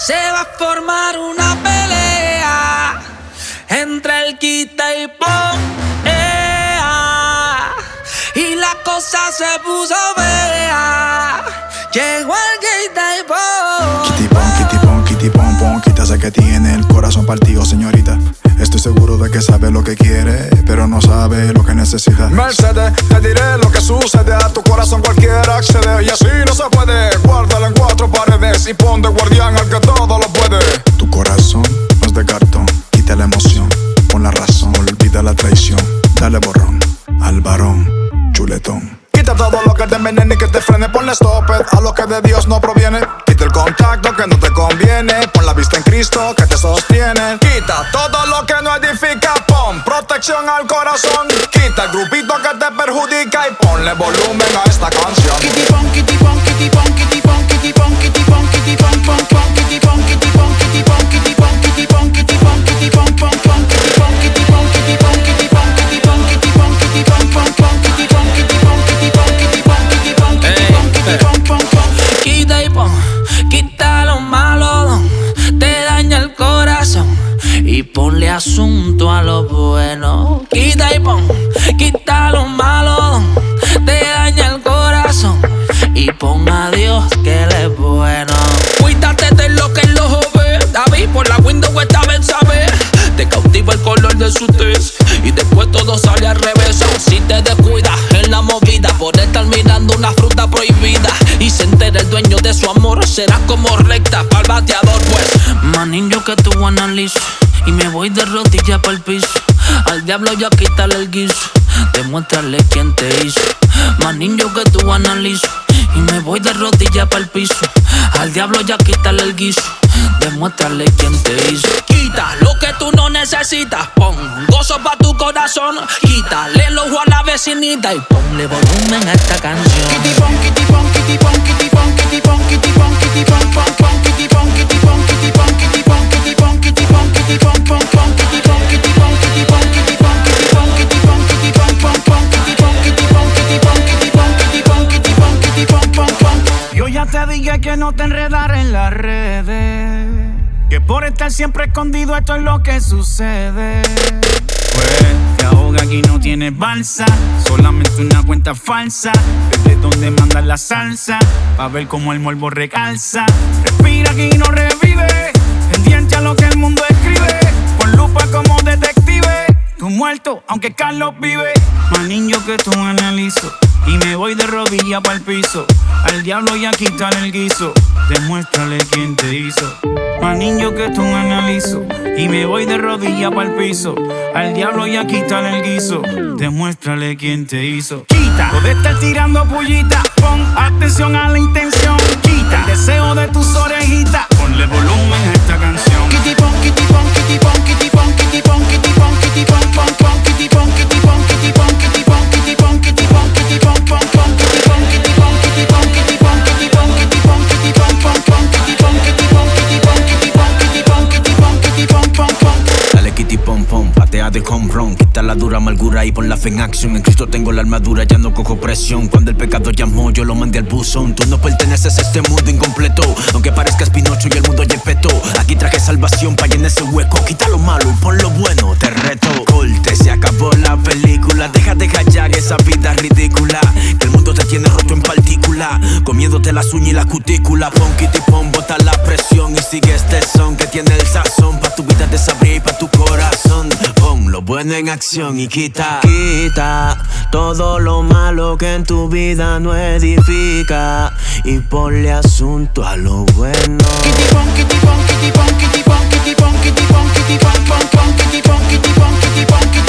Se va a formar una pelea entre el quita y pon. Y la cosa se puso fea. Llegó el quita y pon. Kitty pon, kitty pon, kitty pon, pon. Quita sé que tiene el corazón partido, señorita. Estoy seguro de que sabe lo que quiere, pero no sabe lo que necesita. Mercedes, te diré lo que sucede. A tu corazón cualquiera accede, y así no se puede. Guárdalo en cuatro paredes y pon de guardián al que todo lo puede. Tu corazón no es de cartón. Quita la emoción, pon la razón. Olvida la traición, dale borrón al varón chuletón. Quita todo lo que te envenene y que te frene. Ponle stop it a lo que de Dios no proviene. Quita el contacto que no te conviene. Pon la vista en Cristo que te sostiene. Quita todo lo que no edifica. Pon protección al corazón. Quita el grupito que te perjudica y ponle volumen a esta canción. Kitty pon, kitty pon, kitty pon, kitty pon, kitty pon, kitty pon, kitty pon, pon, pon, kitty pon, kitty pon, kitty pon, kitty pon, kitty pon, kitty pon, kitty pon, pon, pon, kitty pon, kitty pon, kitty pon, kitty pon, kitty pon, kitty pon, kitty pon, pon, pon, kitty pon, kitty pon, kitty pon, kitty pon, kitty pon, kitty pon, pon, pon. Quita y pon, quita lo malo, te daña el corazón y ponle asunto a lo bueno. Quita y pon, quita lo malo, te daña el corazón y pon a Dios que Él es bueno. Cuídate de lo que el ojo ve. David por la window esta vez sabe. Te cautiva el color de su tez y después todo sale al revés. Si te descuidas en la movida por estar mirando una fruta prohibida y se entera el dueño de su amor, serás como recta pa'l bateador. Pues manín, yo que tú analizo y me voy de rodillas pa'l piso. Al diablo ya quítale el guiso, demuéstrale quién te hizo. Manín, yo que tú analizo y me voy de rodillas pa'l piso. Al diablo ya quítale el guiso, demuéstrale quién te hizo. Quita lo que tú no necesitas, pon gozo pa' tu corazón. Quítale el ojo a la vecinita y ponle volumen a esta canción. Kitty pon, kitty pon, kitty pon, kitty pon, kitty pon, kitty pon, kitty pon, pon, pon, kitty pon, kitty pon, kitty pon, kitty pon, kitty pon, kitty pon, kitty pon, pon, pon, kitty pon, kitty pon, kitty pon, kitty pon, kitty pon, kitty pon, kitty pon, pon, pon, kitty pon, kitty pon, kitty pon, kitty pon, kitty pon, kitty pon, kitty pon, pon, pon. Yo ya te dije que no te enredara en las redes, que por estar siempre escondido esto es lo que sucede. Pues te ahoga aquí, no tienes balsa, solamente una cuenta falsa. Desde donde mandas la salsa, pa' ver cómo el morbo recalza. Respira aquí, no revive, pendiente a lo que el mundo escribe. Con lupa como detective, tú muerto, aunque Carlos vive. Manín, yo que tú analizo y me voy de rodillas pa'l piso. Al diablo ya quítale el guiso, demuéstrale quién te hizo. Manín, yo que tú analizo y me voy de rodillas pa'l piso. Al diablo ya quítale el guiso, demuéstrale quién te hizo. Quita lo de estar tirando pullita, pon atención a la intención. Quita el deseo de tus orejitas, ponle volumen a esta canción. Kitty pon, kitty pon, kitty pon, kitty pon, kitty pon, kitty pon, kitty pon, pon, pon, kitty pon, kitty pon, kitty pon, kitty pon, kitty pon, kitty pon, kitty pon, pon, pon, kitty pon, kitty pon, kitty pon, kitty pon, kitty pon, kitty pon, kitty pon, pon, pon, kitty pon, kitty pon, kitty pon, kitty pon, kitty pon, kitty pon, kitty pon, pon, pon. Dale kitty pom pom, patea de home run. Quita la dura amargura y pon la fe en acción. En Cristo tengo la armadura, ya no cojo presión. Cuando el pecado llamó, yo lo mandé al buzón. Tú no perteneces a este mundo incompleto, aunque parezcas Pinocho y el mundo ya petó. Aquí traje salvación pa' llenar ese hueco. Quita lo malo y pon lo bueno, te reto. Corte, se acabó la película. Deja de callar esa vida ridícula, que el mundo te tiene roto en partícula, comiéndote las uñas y la cutícula. Pon kitty pon, bota la presión y sigue este son que tiene el sazón pa' tu vida desabrir y pa' tu corazón. Pon lo bueno en acción y quita todo lo malo que en tu vida no edifica y ponle asunto a lo bueno. Kitty pon, kitty pon, kitty pon, kitty pon, kitty pon, kitty pon, kitty pon, pon, pon, kitty pon, kitty pon, kitty pon, kitty